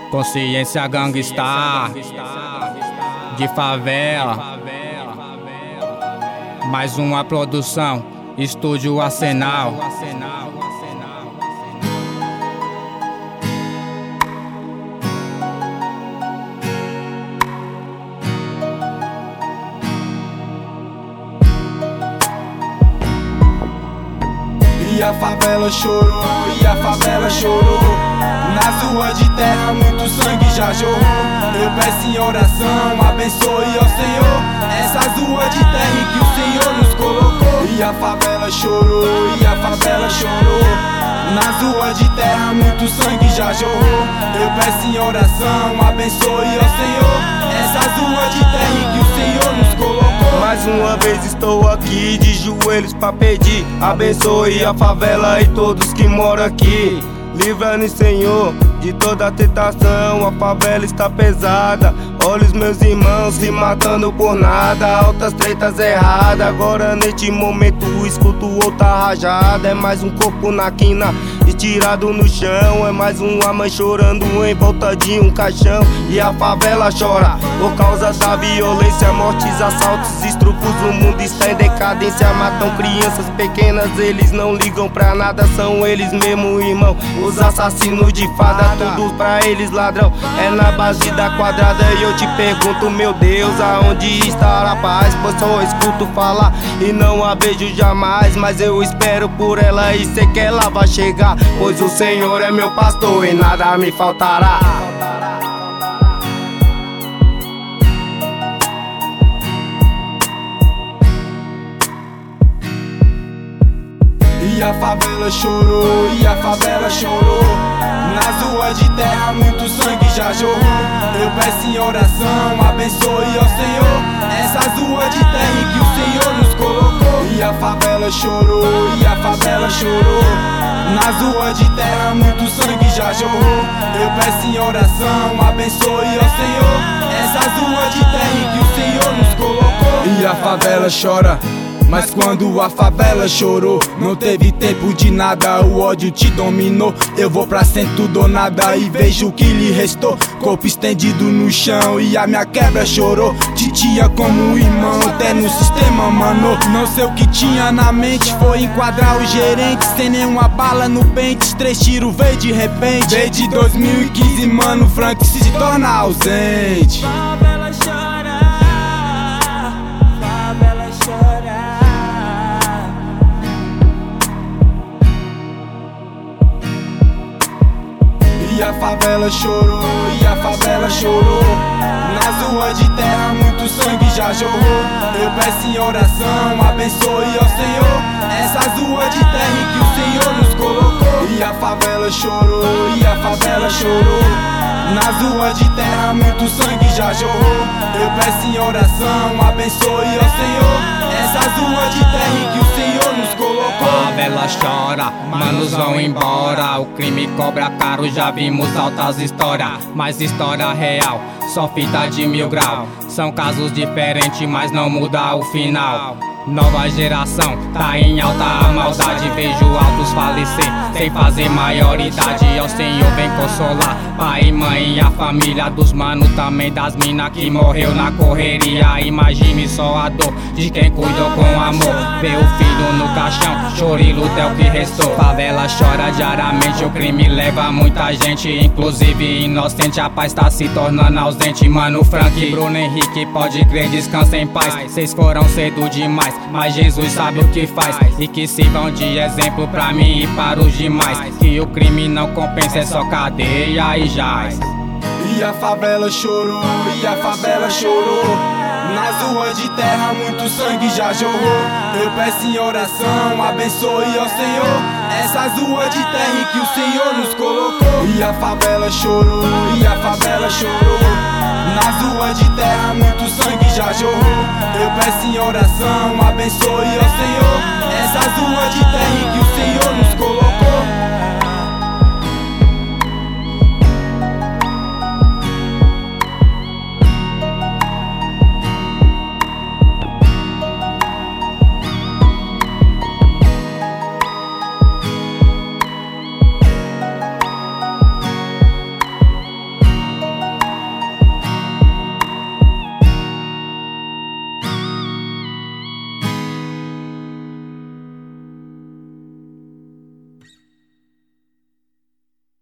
Consciência Gangstar de favela. Mais uma produção, Estúdio Arsenal. E a favela chorou, e a favela chorou. Nas ruas de terra muito sangue já jorrou. Eu peço em oração, abençoe ao Senhor essas ruas de terra em que o Senhor nos colocou. E a favela chorou, e a favela chorou. Nas ruas de terra muito sangue já jorrou. Eu peço em oração, abençoe ao Senhor essas ruas de terra em que o Senhor nos colocou. Mais uma vez estou aqui de joelhos pra pedir. Abençoe a favela e todos que moram aqui. Livra-nos, Senhor, de toda tentação. A favela está pesada. Olha os meus irmãos se matando por nada. Altas tretas erradas. Agora neste momento escuto outra rajada. É mais um corpo na quina estirado no chão. É mais uma mãe chorando em volta de um caixão. E a favela chora por causa da violência. Mortes, assaltos, estrupos. O mundo está em decadência. Matam crianças pequenas. Eles não ligam pra nada. São eles mesmo, irmão, os assassinos de fada. Tudo pra eles ladrão. É na base da quadrada. E eu te pergunto, meu Deus, aonde está a paz? Pois só escuto falar e não a vejo jamais. Mas eu espero por ela e sei que ela vai chegar. Pois o Senhor é meu pastor e nada me faltará. E a favela chorou, e a favela chorou. Nas ruas de terra muito sangue já jorrou. Eu peço em oração, abençoe ao Senhor essas ruas de terra em que o Senhor nos colocou. E a favela chorou, e a favela chorou. Nas ruas de terra muito sangue já jorrou. Eu peço em oração, abençoe ao Senhor essas ruas de terra em que o Senhor nos colocou. E a favela chora, mas quando a favela chorou, não teve tempo de nada, o ódio te dominou. Eu vou pra centro do nada e vejo o que lhe restou. Corpo estendido no chão e a minha quebra chorou. Titia como um irmão, até no sistema, mano. Não sei o que tinha na mente, foi enquadrar o gerente. Sem nenhuma bala no pente, 3 tiros veio de repente. Desde 2015, mano, Frank se torna ausente. Favela chora, favela chora. E a favela chorou, e a favela chorou. Nas ruas de terra muito sangue já jorrou. Eu peço em oração, abençoe ao Senhor essas ruas de terra em que o Senhor nos colocou. E a favela chorou, e a favela chorou. Nas ruas de terra muito sangue já jorrou. Eu peço em oração, abençoe ao Senhor essas ruas de terra em que o Senhor nos colocou. Favela chora, manos vão embora. O crime cobra caro, já vimos altas histórias. Mas história real, só fita de 1000 graus. São casos diferentes, mas não muda o final. Nova geração, tá em alta a maldade. Vejo altos falecer, sem fazer maioridade. Ao Senhor vem consolar pai e mãe e a família dos mano, também das mina que morreu na correria. Imagine só a dor de quem cuidou com amor. Vê o filho no caixão, choro e luta é o que restou. Favela chora diariamente, o crime leva muita gente, inclusive inocente. A paz tá se tornando ausente. Mano Frank, Bruno Henrique, pode crer, descansa em paz. Cês foram cedo demais, mas Jesus sabe o que faz. E que sirvam de exemplo pra mim e para os demais. Que o crime não compensa, é só cadeia e jaz. E a favela chorou, e a favela chorou. Nas ruas de terra muito sangue já jorrou. Eu peço em oração, abençoe ao Senhor essas ruas de terra em que o Senhor nos colocou. E a favela chorou, e a favela chorou. Nas ruas de terra muito sangue já jorrou. Eu peço em oração, abençoe ao Senhor essas ruas de terra em que o Senhor nos colocou.